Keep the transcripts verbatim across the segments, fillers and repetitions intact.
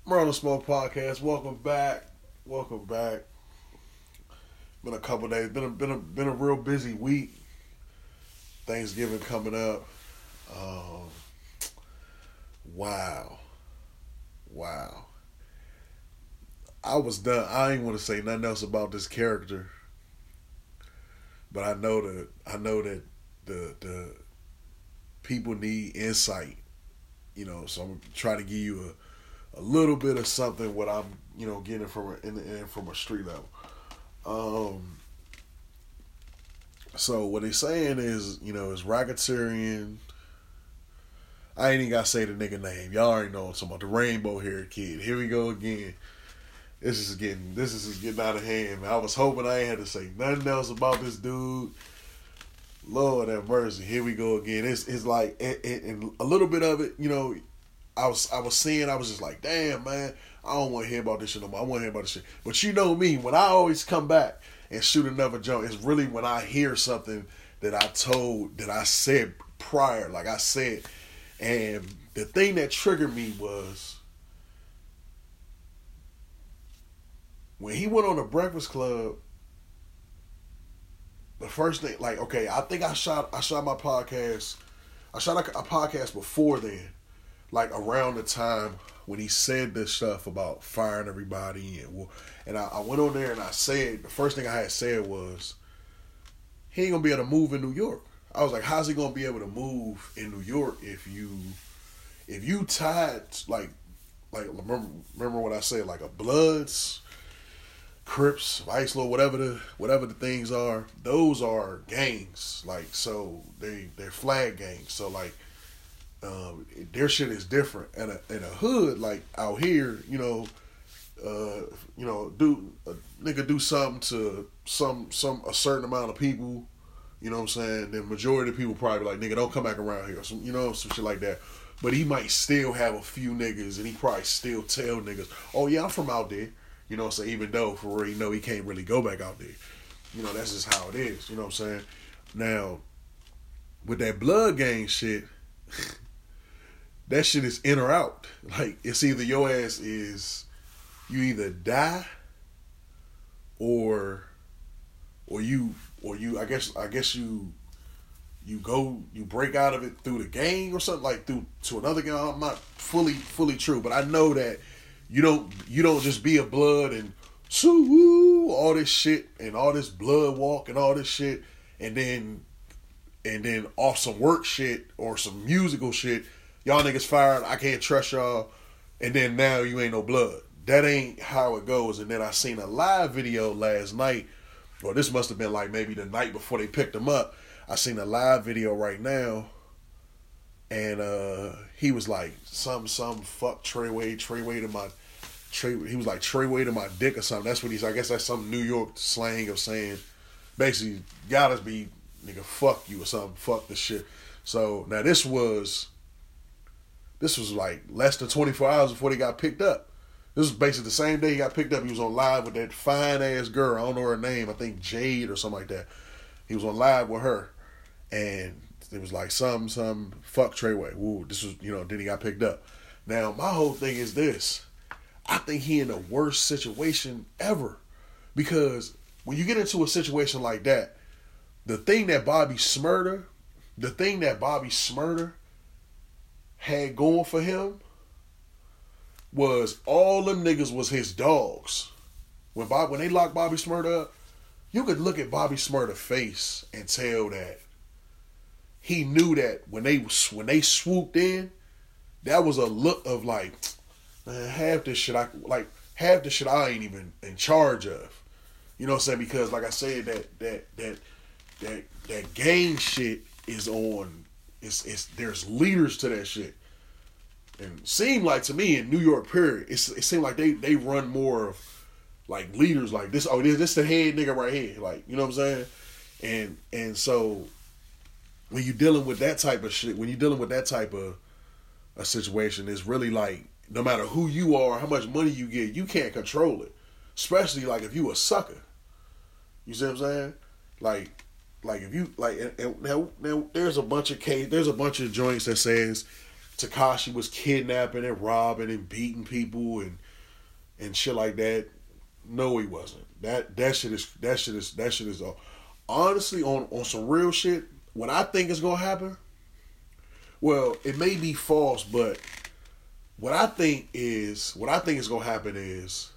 Merlin Smoke Podcast. Welcome back. Welcome back. Been a couple days. Been a, been a been a real busy week. Thanksgiving coming up. Um, wow, wow. I was done. I ain't want to say nothing else about this character, but I know that I know that the the people need insight. You know, so I'm gonna try to give you a. A little bit of something what I'm, you know, getting from a, in the end from a street level. Um, so what they're saying is, you know, is racketeering. I ain't even gotta say the nigga name. Y'all already know what I'm talking about. The rainbow haired kid. Here we go again. This is getting this is getting out of hand. Man. I was hoping I ain't had to say nothing else about this dude. Lord have mercy. Here we go again. It's it's like and, and a little bit of it, you know. I was I was seeing, I was just like, damn, man, I don't want to hear about this shit no more. I want to hear about this shit. But you know me, when I always come back and shoot another joke, it's really when I hear something that I told, that I said prior, like I said. And the thing that triggered me was when he went on the Breakfast Club, the first thing, like, okay, I think I shot I shot my podcast, I shot a, a podcast before then. Like around the time when he said this stuff about firing everybody, and and I, I went on there and I said, the first thing I had said was, he ain't gonna be able to move in New York. I was like, how's he gonna be able to move in New York if you if you tied like like remember remember what I said, like a Bloods, Crips, Vice Lord, whatever the whatever the things are, those are gangs. Like, so they they're flag gangs. So like. Um, their shit is different. And a, in a hood like out here, you know, uh, you know, do a nigga do something to some some a certain amount of people, you know what I'm saying? The majority of people probably like, nigga, don't come back around here, or some, you know, some shit like that. But he might still have a few niggas, and he probably still tell niggas, oh yeah, I'm from out there, you know what I'm saying? Even though for real, you know, he can't really go back out there, you know, that's just how it is, you know what I'm saying? Now, with that blood gang shit. That shit is in or out. Like, it's either your ass is, you either die, or, or you, or you. I guess, I guess you, you go, you break out of it through the gang or something, like through to another gang. I'm not fully, fully true, but I know that you don't, you don't just be a blood and so all this shit and all this blood walk and all this shit, and then, and then off some work shit or some musical shit. Y'all niggas fired, I can't trust y'all, and then now you ain't no blood. That ain't how it goes. And then I seen a live video last night, or this must have been like maybe the night before they picked him up. I seen a live video right now, and uh, he was like, some, some, fuck Treyway, Treyway to my, Trey, he was like, Treyway to my dick or something. That's what he's, I guess that's some New York slang of saying, basically, gotta be, nigga, fuck you or something, fuck this shit. So, now this was... This was like less than twenty-four hours before they got picked up. This was basically the same day he got picked up. He was on live with that fine ass girl. I don't know her name. I think Jade or something like that. He was on live with her. And it was like some, some fuck Treyway. Woo, this was, you know, then he got picked up. Now, my whole thing is this. I think he in the worst situation ever. Because when you get into a situation like that, the thing that Bobby Shmurda, the thing that Bobby Shmurda had going for him was all them niggas was his dogs. When Bob, when they locked Bobby Shmurda up, you could look at Bobby Shmurda's face and tell that he knew that when they when they swooped in, that was a look of like, man, half this shit I like half the shit I ain't even in charge of. You know what I'm saying? Because like I said, that that that that that gang shit is on. It's it's there's leaders to that shit, and it seemed like to me in New York period, it's, it seemed like they, they run more of like leaders like this. Oh, this this the head nigga right here, like, you know what I'm saying? And and so when you're dealing with that type of shit, when you're dealing with that type of a situation, it's really like no matter who you are, how much money you get, you can't control it. Especially like if you a sucker, you see what I'm saying? Like. Like if you like, and, and now, now there's a bunch of case, there's a bunch of joints that says Tekashi was kidnapping and robbing and beating people and and shit like that. No, he wasn't. That that shit is that shit is that shit is uh, honestly on on some real shit. What I think is gonna happen, well, it may be false, but what I think is what I think is gonna happen is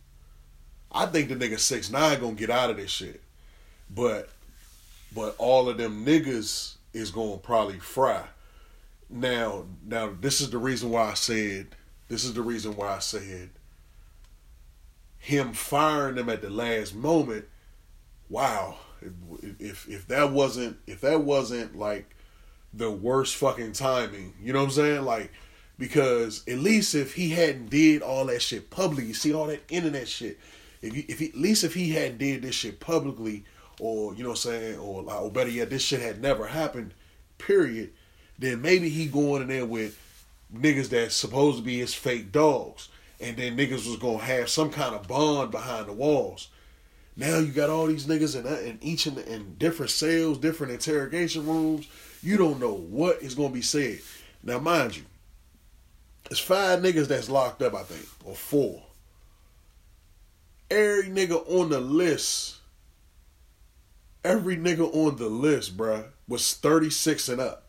I think the nigga six nine gonna get out of this shit, but but all of them niggas is gonna probably fry. Now, now this is the reason why I said this is the reason why I said him firing them at the last moment. Wow, if if that wasn't if that wasn't like the worst fucking timing, you know what I'm saying? Like, because at least if he hadn't did all that shit publicly, you see all that internet shit. If he, if he, at least if he hadn't did this shit publicly, or you know what I'm saying, or or better yet, this shit had never happened, period. Then maybe he going in there with niggas that's supposed to be his fake dogs. And then niggas was going to have some kind of bond behind the walls. Now you got all these niggas in, in each in, in different cells, different interrogation rooms. You don't know what is going to be said. Now mind you, there's five niggas that's locked up, I think, or four. Every nigga on the list, every nigga on the list, bruh, was thirty-six and up.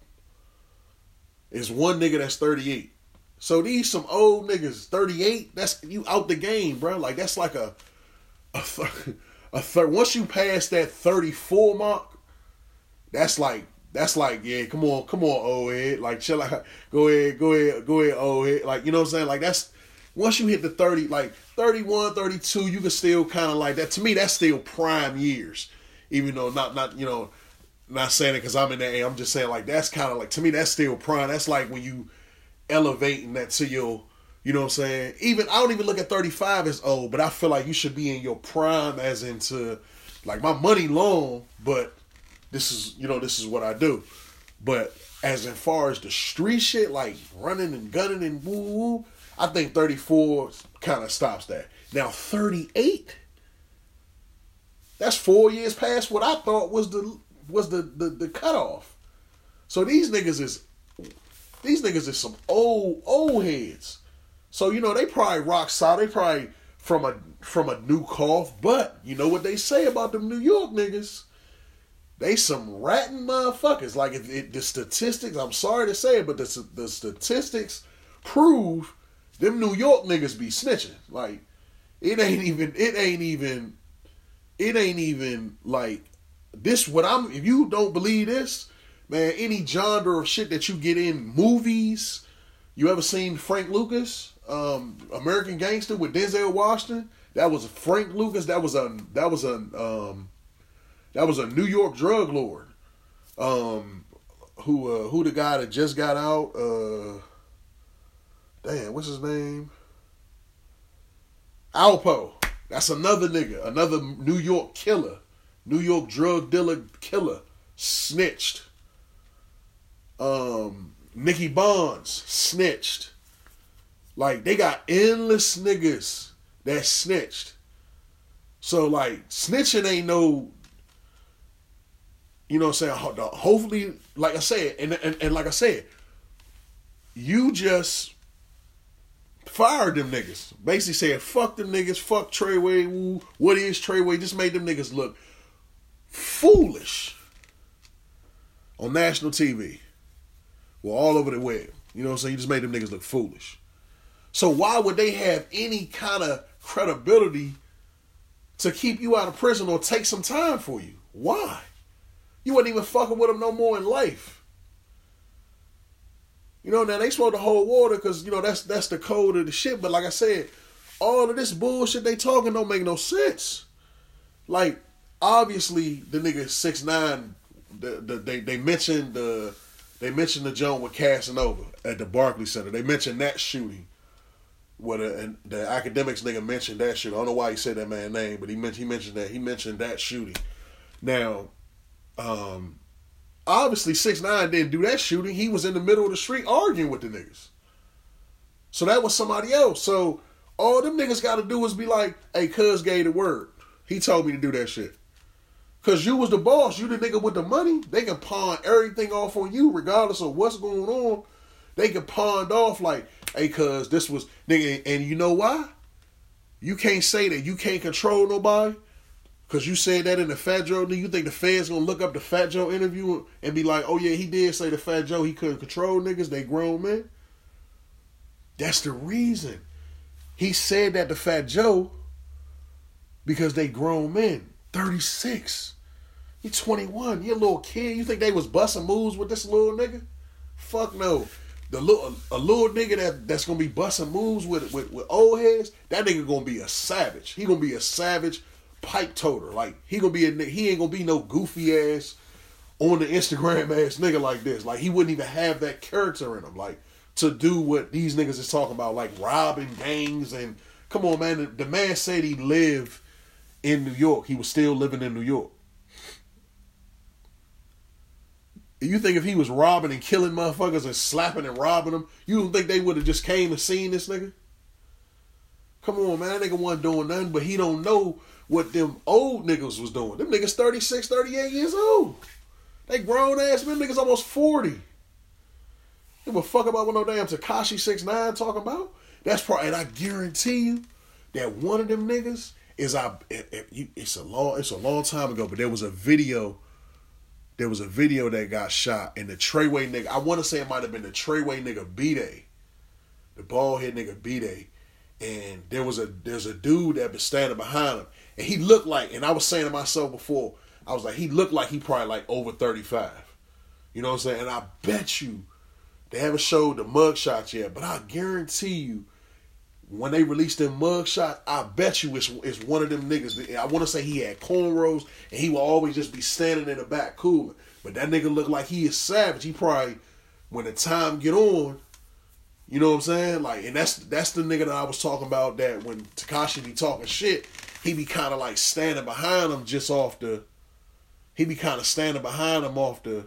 Is one nigga that's thirty-eight. So these some old niggas, thirty-eight, that's you out the game, bro. Like that's like a a third, a third. Once you pass that thirty-four mark, that's like that's like yeah, come on, come on, old head. Like chill out. Go ahead, go ahead, go ahead, old head. Like, you know what I'm saying? Like that's once you hit the thirty, like thirty-one, thirty-two, you can still kind of like that. To me, that's still prime years. Even though not not, you know, not saying it because I'm in that age. I'm just saying like that's kind of like, to me, that's still prime. That's like when you elevating that to your, you know what I'm saying? Even, I don't even look at thirty-five as old, but I feel like you should be in your prime as into, like, my money long, but this is, you know, this is what I do. But as in far as the street shit, like running and gunning and woo woo, I think thirty-four kind of stops that. Now thirty-eight, that's four years past what I thought was the was the, the, the cutoff. So these niggas is these niggas is some old old heads. So you know they probably rock solid. They probably from a from a new cough. But you know what they say about them New York niggas? They some ratting motherfuckers. Like if it, the statistics, I'm sorry to say it, but the the statistics prove them New York niggas be snitching. Like it ain't even it ain't even it ain't even like this. What I'm if you don't believe this, man, any genre of shit that you get in movies, you ever seen Frank Lucas, um, American Gangster with Denzel Washington? That was Frank Lucas. That was a that was a um, that was a New York drug lord. Um, who uh, who the guy that just got out? Uh, damn, what's his name? Alpo. That's another nigga, another New York killer, New York drug dealer killer, snitched. Um, Nicky Bonds snitched. Like they got endless niggas that snitched. So like snitching ain't no, you know what I'm saying? Hopefully, like I said, and and, and like I said, you just fired them niggas. Basically said, fuck them niggas, fuck Treyway, woo. What is Treyway? Just made them niggas look foolish on national T V. Well, all over the web. You know what I'm saying? You just made them niggas look foolish. So why would they have any kind of credibility to keep you out of prison or take some time for you? Why? You wasn't even fucking with them no more in life. You know, now they supposed to hold water because, you know, that's that's the code of the shit. But like I said, all of this bullshit they talking don't make no sense. Like, obviously, the nigga six nine, the, the, they, they mentioned the they mentioned the joint with Casanova at the Barclays Center. They mentioned that shooting. What and the academics nigga mentioned that shooting. I don't know why he said that man's name, but he mentioned he mentioned that he mentioned that shooting. Now, um, obviously six nine didn't do that shooting. He was in the middle of the street arguing with the niggas. So that was somebody else. So all them niggas got to do is be like, "Hey, cuz gave the word. He told me to do that shit." Cause you was the boss, you the nigga with the money. They can pawn everything off on you, regardless of what's going on. They can pawn off like, hey, cuz this was, nigga, and you know why? You can't say that. You can't control nobody because you said that in the Fat Joe. Do you think the feds gonna look up the Fat Joe interview and be like, oh yeah, he did say the Fat Joe he couldn't control niggas, they grown men? That's the reason. He said that to Fat Joe because they grown men. thirty-six. You twenty-one. You a little kid. You think they was busting moves with this little nigga? Fuck no. The little a little nigga that, that's gonna be busting moves with, with with old heads, that nigga gonna be a savage. He gonna be a savage pipe toter. Like he gonna be a he ain't gonna be no goofy ass on the Instagram ass nigga like this. Like he wouldn't even have that character in him. Like to do what these niggas is talking about, like robbing gangs and come on, man. The, the man said he lived in New York. He was still living in New York. You think if he was robbing and killing motherfuckers and slapping and robbing them, you don't think they would have just came and seen this nigga? Come on, man. That nigga wasn't doing nothing, but he don't know what them old niggas was doing. Them niggas thirty-six, thirty-eight years old. They grown ass men. Niggas almost forty. Give a fuck about what no damn Tekashi six nine talking about? That's probably, and I guarantee you that one of them niggas is, I. It, it, it's a long, it's a long time ago, but there was a video There was a video that got shot, and the Treyway nigga, I want to say it might have been the Treyway nigga B-Day, the bald head nigga B-Day, and there was a there's a dude that been standing behind him, and he looked like, and I was saying to myself before, I was like, he looked like he probably like over thirty-five, you know what I'm saying? And I bet you they haven't showed the mug shots yet, but I guarantee you, when they released them mug shots, I bet you it's, it's one of them niggas. I want to say he had cornrows, and he will always just be standing in the back cooling. But that nigga look like he is savage. He probably, when the time get on, you know what I'm saying? Like, and that's that's the nigga that I was talking about, that when Tekashi be talking shit, he be kind of like standing behind him just off the, he be kind of standing behind him off the,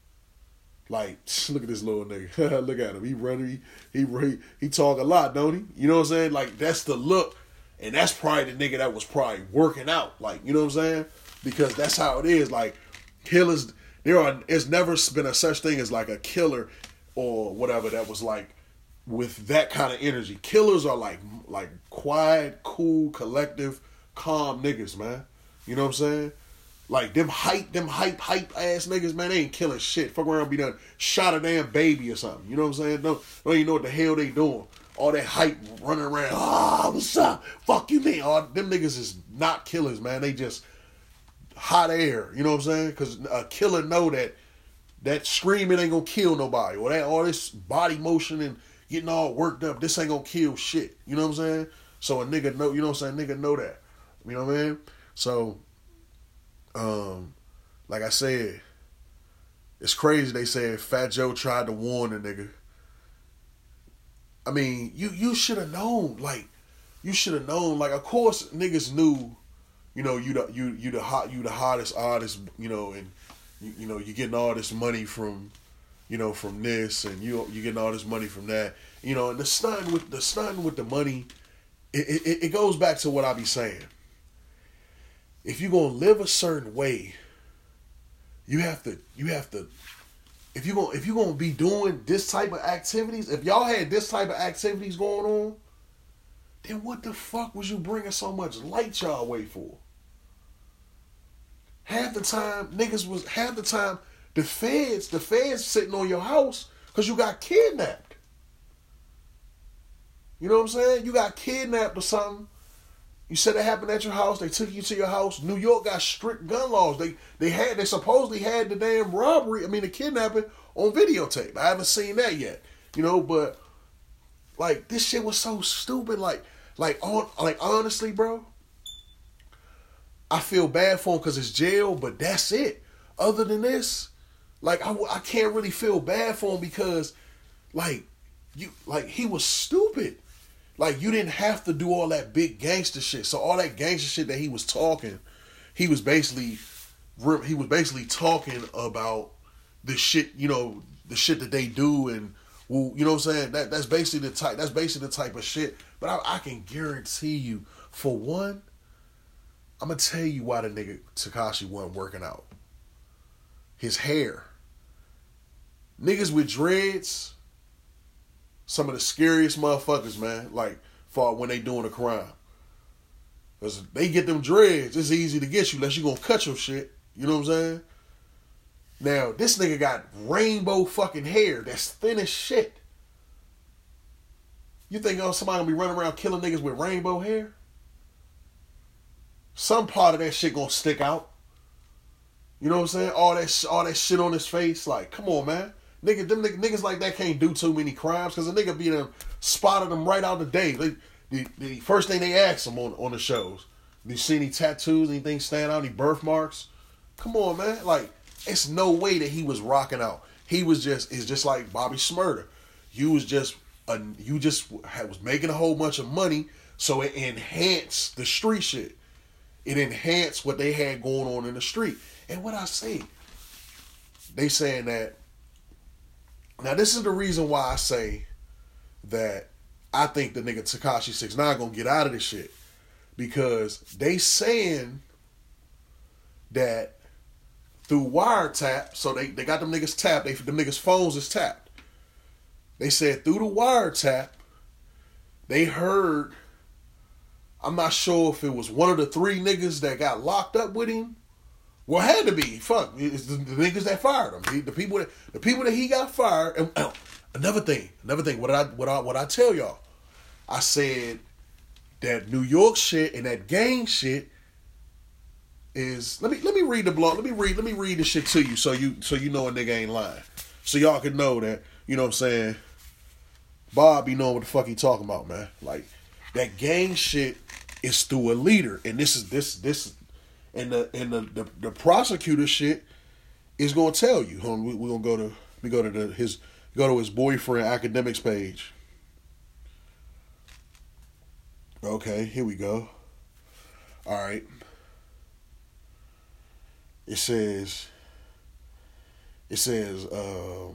like, look at this little nigga. Look at him. He running. He, he he he talk a lot, don't he? You know what I'm saying? Like, that's the look. And that's probably the nigga that was probably working out. Like, you know what I'm saying? Because that's how it is. Like, killers, there are, it's never been a such thing as like a killer or whatever that was like with that kind of energy. Killers are like, like quiet, cool, collective, calm niggas, man. You know what I'm saying? Like, them hype, them hype, hype ass niggas, man, they ain't killing shit. Fuck around and be done, shot a damn baby or something. You know what I'm saying? Don't, don't even know what the hell they doing. All that hype running around, ah, oh, what's up? Fuck you, man. All them niggas is not killers, man. They just hot air. You know what I'm saying? Because a killer know that that screaming ain't gonna kill nobody. Or that all this body motion and getting all worked up, this ain't gonna kill shit. You know what I'm saying? So a nigga know, you know what I'm saying? Nigga know that. You know what I mean? So, Um, like I said, it's crazy. They said Fat Joe tried to warn the nigga. I mean, you you should have known. Like, you should have known. Like, of course, niggas knew. You know, you the you you the hot you the hottest artist. You know, and you, you know you getting all this money from, you know, from this, and you you getting all this money from that. You know, and the stunting with the stunting with the money, it it, it goes back to what I be saying. If you're gonna live a certain way, you have to, you have to, if you're gonna, if you're gonna be doing this type of activities, if y'all had this type of activities going on, then what the fuck was you bringing so much light y'all way for? Half the time, niggas was, half the time, the feds, the feds sitting on your house because you got kidnapped. You know what I'm saying? You got kidnapped or something. You said it happened at your house. They took you to your house. New York got strict gun laws. They they had they supposedly had the damn robbery. I mean the kidnapping on videotape. I haven't seen that yet. You know, but like this shit was so stupid. Like like on like honestly, bro. I feel bad for him because it's jail, but that's it. Other than this, like I, I can't really feel bad for him because like you like he was stupid. Like, you didn't have to do all that big gangster shit. So all that gangster shit that he was talking, he was basically, he was basically talking about the shit, you know, the shit that they do, and well, you know what I'm saying? That that's basically the type. That's basically the type of shit. But I, I can guarantee you, for one, I'm gonna tell you why the nigga Tekashi wasn't working out. His hair. Niggas with dreads some of the scariest motherfuckers, man. Like for when they doing a crime, cause they get them dreads. It's easy to get you unless you gonna cut your shit. You know what I'm saying? Now this nigga got rainbow fucking hair that's thin as shit. You think oh somebody gonna be running around killing niggas with rainbow hair? Some part of that shit gonna stick out. You know what I'm saying? All that all that shit on his face. Like, come on, man. Nigga, them niggas, niggas like that can't do too many crimes because a nigga be them spotted them right out the day. They, the, the first thing they ask them on, on the shows, do you see any tattoos, anything stand out, any birthmarks? Come on, man. Like, it's no way that he was rocking out. He was just, it's just like Bobby Shmurda. You was just, a, you just had, was making a whole bunch of money, so it enhanced the street shit. It enhanced what they had going on in the street. And what I say, they saying that, now this is the reason why I say that I think the nigga Tekashi six nine gonna get out of this shit. Because they saying that through wiretap, so they, they got them niggas tapped, they, them niggas phones is tapped. They said through the wiretap, they heard, I'm not sure if it was one of the three niggas that got locked up with him. Well, it had to be. Fuck, it's the, the niggas that fired him. The, the people that the people that he got fired. And oh, another thing, another thing. What did I what I what I tell y'all? I said that New York shit and that gang shit is. Let me let me read the blog. Let me read let me read the shit to you so you so you know a nigga ain't lying. So y'all can know that, you know what I'm saying. Bob be knowing what the fuck he talking about, man. Like that gang shit is through a leader, and this is this this. And the and the, the, the prosecutor shit is gonna tell you. Hold on, we, we're gonna go to we go to the, his go to his boyfriend academics page. Okay, here we go. All right. It says. It says. Um,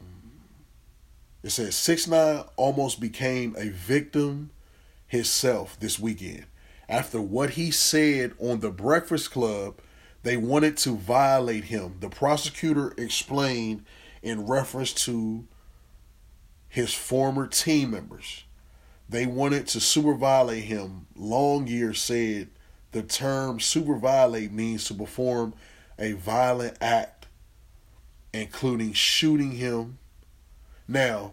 it says six nine almost became a victim himself this weekend. After what he said on The Breakfast Club, they wanted to violate him. The prosecutor explained in reference to his former team members. They wanted to super violate him. Longyear said the term super violate means to perform a violent act, including shooting him. Now,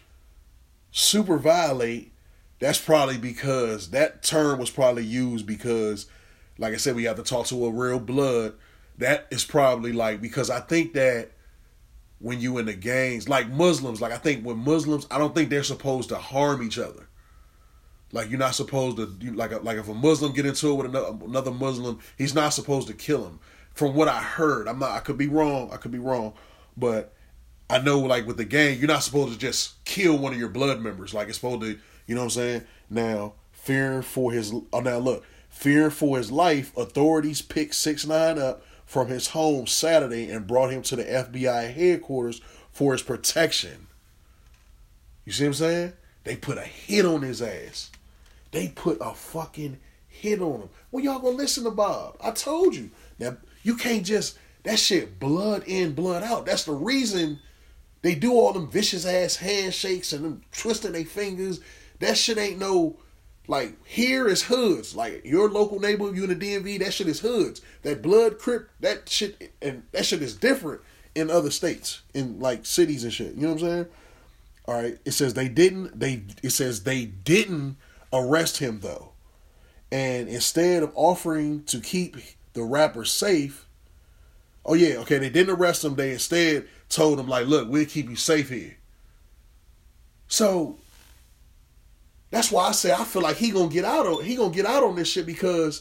super violate, that's probably because that term was probably used because, like I said, we have to talk to a real blood. That is probably like, because I think that when you in the gangs, like Muslims, like I think with Muslims, I don't think they're supposed to harm each other. Like you're not supposed to, you, like, like if a Muslim get into it with another, another Muslim, he's not supposed to kill him. From what I heard, I'm not, I could be wrong, I could be wrong, but I know like with the gang, you're not supposed to just kill one of your blood members. Like it's supposed to, you know what I'm saying? Now, fearing for his, oh now look, fearing for his life, authorities picked six nine up from his home Saturday and brought him to the F B I headquarters for his protection. You see what I'm saying? They put a hit on his ass. They put a fucking hit on him. Well, y'all gonna listen to Bob. I told you. Now, you can't just, that shit blood in, blood out. That's the reason they do all them vicious ass handshakes and them twisting their fingers. That shit ain't no, like, here is hoods. Like, your local neighborhood, you in the D M V, that shit is hoods. That blood crip, that shit, and that shit is different in other states, in, like, cities and shit. You know what I'm saying? All right. It says they didn't, they, it says they didn't arrest him, though. And instead of offering to keep the rapper safe, oh, yeah, okay, they didn't arrest him. They instead told him, like, look, we'll keep you safe here. So, that's why I say I feel like he gonna get out on he gonna get out on this shit because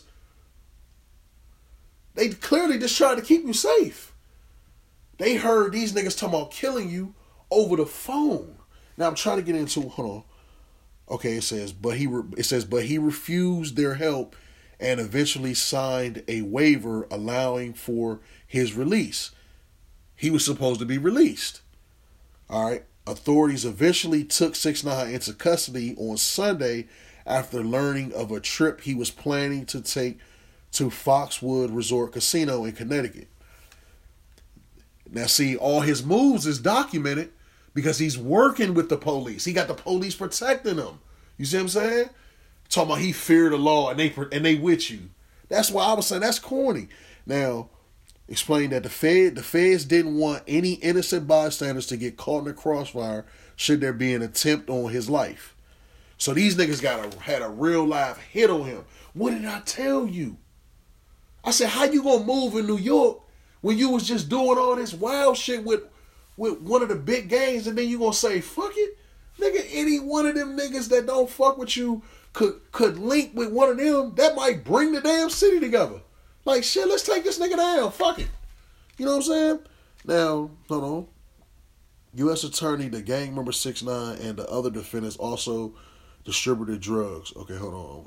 they clearly just tried to keep you safe. They heard these niggas talking about killing you over the phone. Now I'm trying to get into hold on. Okay, it says but he re, it says but he refused their help and eventually signed a waiver allowing for his release. He was supposed to be released. All right. Authorities eventually took six nine into custody on Sunday after learning of a trip he was planning to take to Foxwood Resort Casino in Connecticut. Now, see, all his moves is documented because he's working with the police. He got the police protecting him. You see what I'm saying? Talking about he feared the law and they and they with you. That's why I was saying that's corny. Now, explain that the Fed, the feds didn't want any innocent bystanders to get caught in the crossfire should there be an attempt on his life. So these niggas got a, had a real live hit on him. What did I tell you? I said, how you gonna move in New York when you was just doing all this wild shit with, with one of the big gangs, and then you gonna say, fuck it? Nigga, any one of them niggas that don't fuck with you could could link with one of them, that might bring the damn city together. Like, shit, let's take this nigga down. Fuck it. You know what I'm saying? Now, hold on. U S Attorney, the gang member six nine, and the other defendants also distributed drugs. Okay, hold on.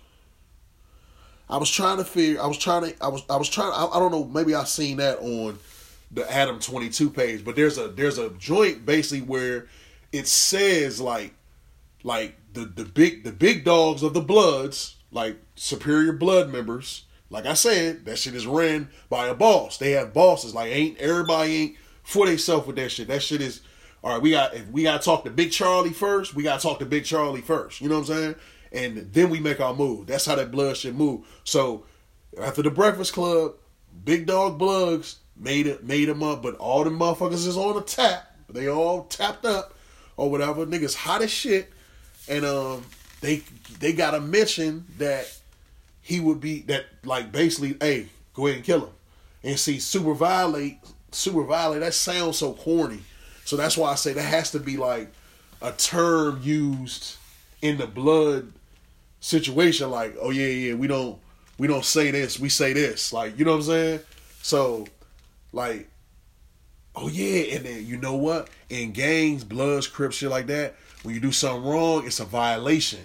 I was trying to figure, I was trying to, I was, I was trying, I, I don't know, maybe I seen that on the Adam twenty-two page, but there's a, there's a joint basically where it says like, like the, the big, the big dogs of the Bloods, like Superior Blood members, like I said, that shit is ran by a boss. They have bosses. Like, ain't everybody ain't for themselves with that shit. That shit is, all right, we got, if we got to talk to Big Charlie first, we got to talk to Big Charlie first. You know what I'm saying? And then we make our move. That's how that blood shit move. So, after the Breakfast Club, Big Dog Bloods made it, made them up, but all the motherfuckers is on a tap. They all tapped up or whatever. Niggas hot as shit. And um, they they got a mention that he would be, that like basically, hey, go ahead and kill him. And see, super violate, super violate, that sounds so corny. So that's why I say that has to be like a term used in the blood situation. Like, oh yeah, yeah, we don't, we don't say this, we say this. Like, you know what I'm saying? So, like, oh yeah, and then you know what? In gangs, Bloods, Crips, shit like that, when you do something wrong, it's a violation.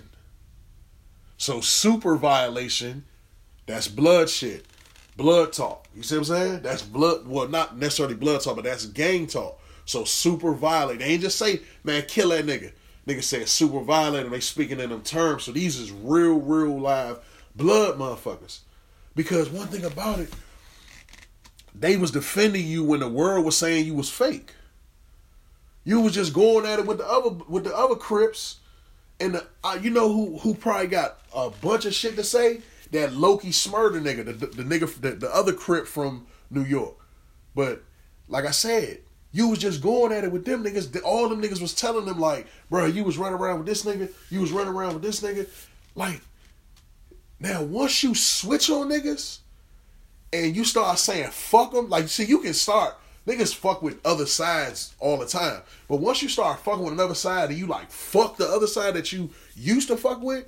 So super violation, that's blood shit. Blood talk. You see what I'm saying? That's blood, well, not necessarily blood talk, but that's gang talk. So super violent. They ain't just say, man, kill that nigga. Nigga said super violent, and they speaking in them terms. So these is real, real live blood motherfuckers. Because one thing about it, they was defending you when the world was saying you was fake. You was just going at it with the other with the other Crips, and the, uh, you know who who probably got a bunch of shit to say? That Loki Smurder nigga, the, the, the nigga, the, the other Crip from New York. But like I said, you was just going at it with them niggas. All them niggas was telling them like, bro, you was running around with this nigga. You was running around with this nigga. Like, now once you switch on niggas and you start saying fuck them, like, see, you can start. Niggas fuck with other sides all the time. But once you start fucking with another side and you like fuck the other side that you used to fuck with,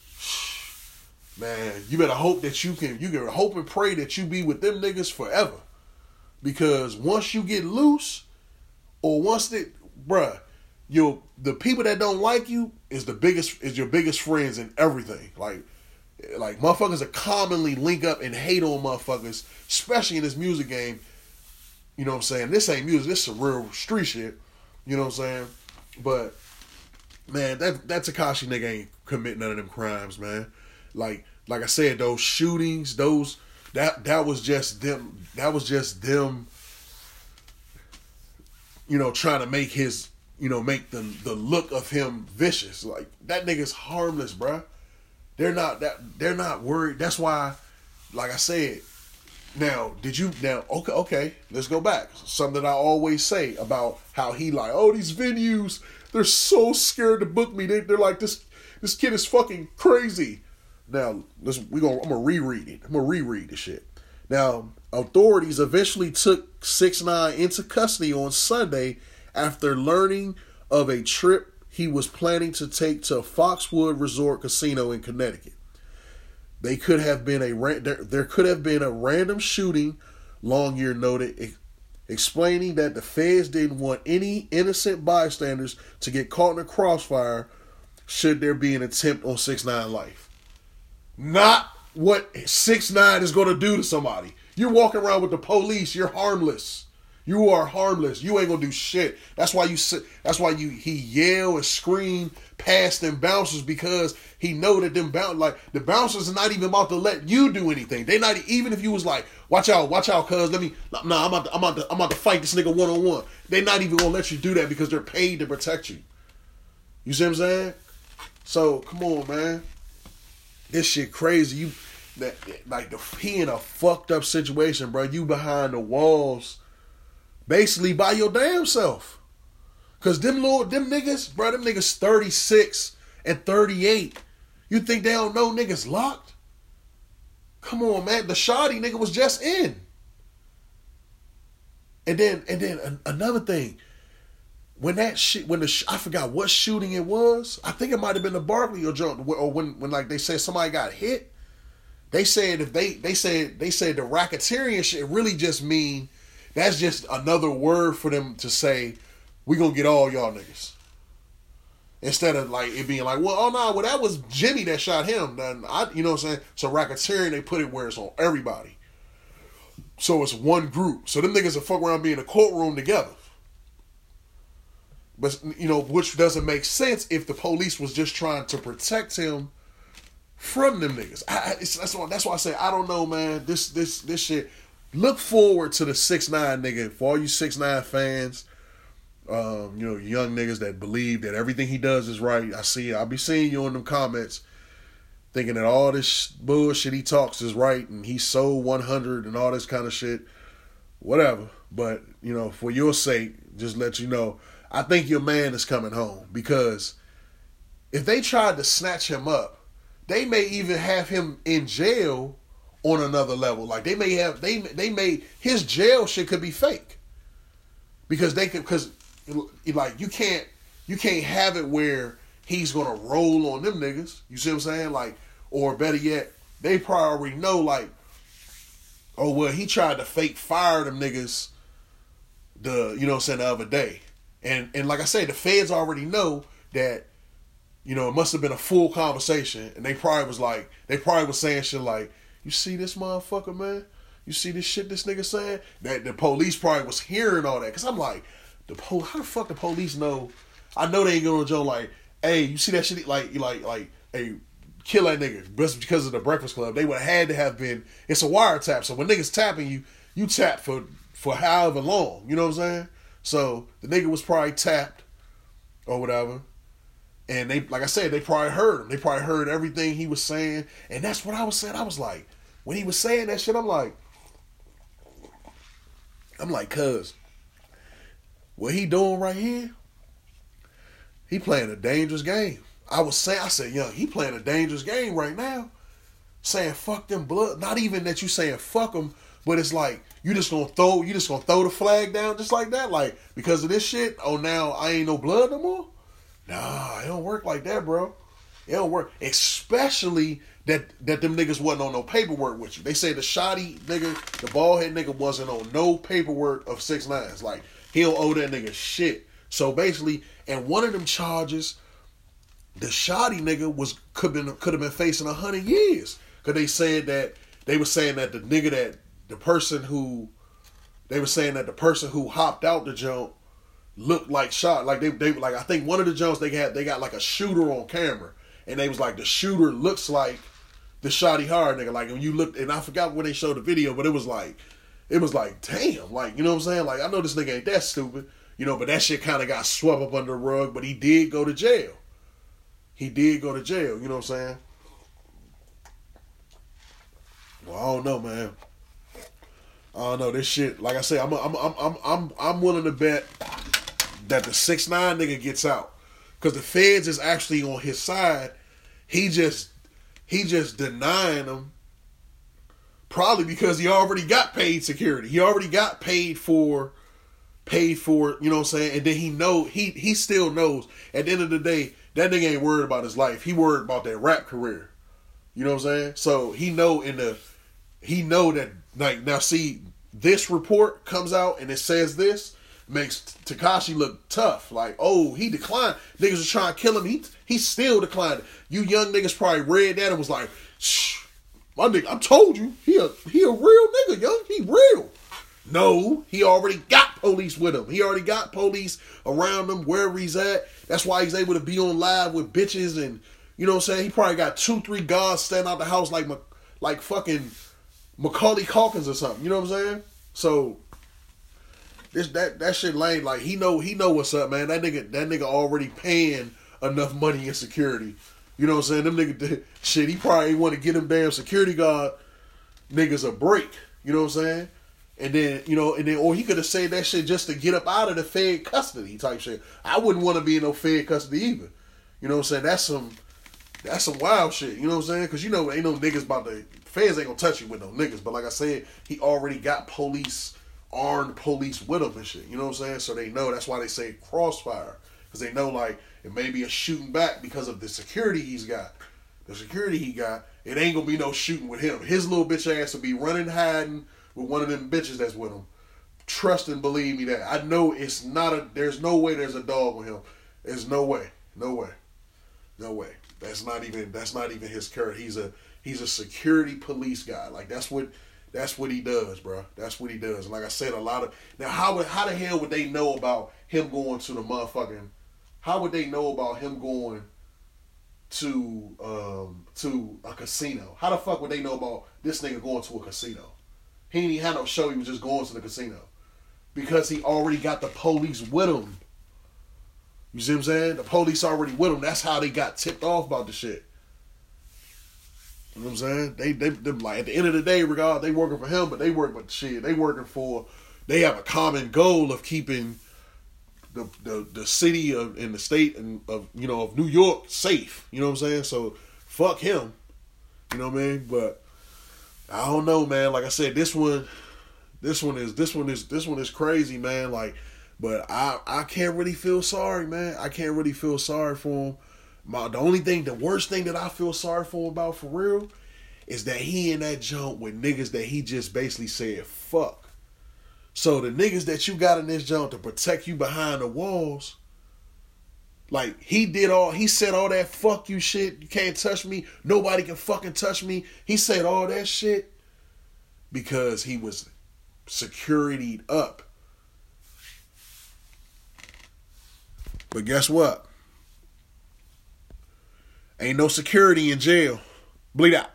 man, you better hope that you can, you can hope and pray that you be with them niggas forever. Because once you get loose, or once that, bruh, you the people that don't like you is the biggest, is your biggest friends in everything. Like, like motherfuckers that commonly link up and hate on motherfuckers, especially in this music game. You know what I'm saying? This ain't music. This is real street shit. You know what I'm saying? But, man, that that Tekashi nigga ain't commit none of them crimes, man. Like, like I said, those shootings, those that that was just them. That was just them. You know, trying to make his, you know, make the the look of him vicious. Like, that nigga's harmless, bruh. They're not that. They're not worried. That's why, like I said. Now, did you, now, okay, okay, let's go back. Something that I always say about how he like, oh, these venues, they're so scared to book me. They, they're like, this this kid is fucking crazy. Now, listen, we gonna, I'm going to reread it. I'm going to reread the shit. Now, authorities eventually took six nine into custody on Sunday after learning of a trip he was planning to take to Foxwood Resort Casino in Connecticut. They could have been a there, there could have been a random shooting, Longyear noted, explaining that the feds didn't want any innocent bystanders to get caught in a crossfire should there be an attempt on six nine life. Not what six nine is going to do to somebody. You're walking around with the police. You're harmless. You are harmless. You ain't gonna do shit. That's why you sit. That's why you he yell and scream past them bouncers, because he know that them bounce like the bouncers are not even about to let you do anything. They not even if you was like, watch out, watch out, cuz let me. Nah, I'm about to, I'm about to, I'm about to fight this nigga one on one. They not even gonna let you do that because they're paid to protect you. You see what I'm saying? So come on, man. This shit crazy. You that like the he in a fucked up situation, bro. You behind the walls. Basically by your damn self. Cause them little them niggas, bro, them niggas thirty-six and thirty-eight. You think they don't know niggas locked? Come on, man. The shoddy nigga was just in. And then and then another thing. When that shit, when the I forgot what shooting it was. I think it might have been the Barkley or joint, or when when like they said somebody got hit. They said if they they said they said the racketeering shit really just mean. That's just another word for them to say, we gonna get all y'all niggas. Instead of like it being like, well, oh no, well that was Jimmy that shot him. Then I, you know what I'm saying? So racketeering, they put it where it's on everybody. So it's one group. So them niggas will fuck around being in a courtroom together. But you know, which doesn't make sense if the police was just trying to protect him from them niggas. I, it's, that's why that's why I say I don't know, man. This this this shit. Look forward to the six nine nigga. For all you six nine fans, um, you know, young niggas that believe that everything he does is right. I see, I'll be seeing you in them comments thinking that all this bullshit he talks is right and he's so one hundred and all this kind of shit. Whatever. But, you know, for your sake, just let you know, I think your man is coming home. Because if they tried to snatch him up, they may even have him in jail on another level. Like they may have, they they may, his jail shit could be fake. Because they could, because like you can't, you can't have it where he's gonna roll on them niggas. You see what I'm saying? Like, or better yet, they probably already know like, oh well, he tried to fake fire them niggas the, you know what I'm saying, the other day. And and like I said, the feds already know that, you know, it must have been a full conversation. And they probably was like, they probably was saying shit like, you see this motherfucker, man? You see this shit this nigga saying? That the police probably was hearing all that. Because I'm like, the po- how the fuck the police know? I know they ain't going to Joe like, hey, you see that shit? Like, like, like, hey, kill that nigga. Just because of the Breakfast Club. They would have had to have been, it's a wiretap. So when niggas tapping you, you tap for, for however long. You know what I'm saying? So the nigga was probably tapped or whatever. And they, like I said, they probably heard him. They probably heard everything he was saying. And that's what I was saying. I was like, when he was saying that shit, I'm like, I'm like, cuz, what he doing right here, he playing a dangerous game. I was saying, I said, young, he playing a dangerous game right now. Saying fuck them blood. Not even that you saying fuck them, but it's like, you just gonna throw, you just gonna throw the flag down just like that? Like, because of this shit, oh now I ain't no blood no more? Nah, it don't work like that, bro. It don't work. Especially that that them niggas wasn't on no paperwork with you. They say the shoddy nigga, the bald head nigga wasn't on no paperwork of six nines. Like, he don't owe that nigga shit. So basically, and one of them charges, the shoddy nigga was could been could have been facing a hundred years. Cause they said that they were saying that the nigga that the person who they were saying that the person who hopped out the jump looked like shot. Like they they like I think one of the jumps they had they got like a shooter on camera. And they was like, the shooter looks like the Shotty Hard nigga. Like when you looked, and I forgot when they showed the video, but it was like, it was like, damn, like, you know what I'm saying? Like, I know this nigga ain't that stupid, you know, but that shit kind of got swept up under the rug, but he did go to jail. He did go to jail, you know what I'm saying? Well, I don't know, man. I don't know, this shit, like I said, I'm I'm I'm I'm I'm I'm willing to bet that the six nine nigga gets out. Because the feds is actually on his side. He just he just denying them. Probably because he already got paid security. He already got paid for paid for, you know what I'm saying? And then he know he he still knows at the end of the day, that nigga ain't worried about his life. He worried about that rap career. You know what I'm saying? So he know in the he know that like now see this report comes out and it says this. Makes Tekashi look tough. Like, oh, he declined. Niggas was trying to kill him. He he still declined. You young niggas probably read that and was like, shh, my nigga, I told you, he a, he a real nigga, young. He real. No, he already got police with him. He already got police around him wherever he's at. That's why he's able to be on live with bitches and, you know what I'm saying? He probably got two, three guards standing out the house like like fucking Macaulay Culkin or something. You know what I'm saying? So this that that shit lame. Like he know he know what's up, man. That nigga that nigga already paying enough money in security. You know what I'm saying? Them nigga shit. He probably want to get them damn security guard niggas a break. You know what I'm saying? And then, you know, and then, or he could have said that shit just to get up out of the Fed custody type shit. I wouldn't want to be in no Fed custody either. You know what I'm saying? That's some, that's some wild shit. You know what I'm saying? Because, you know, ain't no niggas about to, Feds ain't gonna touch you with no niggas. But like I said, he already got police, armed police with him and shit. You know what I'm saying? So they know, that's why they say crossfire. Because they know, like, it may be a shooting back because of the security he's got. The security he got, it ain't gonna be no shooting with him. His little bitch ass will be running, hiding, with one of them bitches that's with him. Trust and believe me that. I know it's not a, there's no way there's a dog with him. There's no way. No way. No way. That's not even, that's not even his character. He's a, he's a security police guy. Like that's what, that's what he does, bro. That's what he does. And like I said, a lot of, now how would, how the hell would they know about him going to the motherfucking, how would they know about him going to, um, to a casino? How the fuck would they know about this nigga going to a casino? He ain't even had no show. He was just going to the casino. Because he already got the police with him. You see what I'm saying? The police already with him. That's how they got tipped off about the shit. You know what I'm saying? They, they, they like, at the end of the day, regard, they working for him, but they work with shit. They working for, they have a common goal of keeping the the, the city of, and the state and of, you know, of New York safe. You know what I'm saying? So, fuck him. You know what I mean? But, I don't know, man. Like I said, this one, this one is, this one is, this one is crazy, man. Like, but I, I can't really feel sorry, man. I can't really feel sorry for him. My, the only thing, the worst thing that I feel sorry for him about for real is that he in that jump with niggas that he just basically said, fuck. So the niggas that you got in this jump to protect you behind the walls, like, he did all, he said all that fuck you shit, you can't touch me, nobody can fucking touch me. He said all that shit because he was securityed up. But guess what? Ain't no security in jail. Bleed out.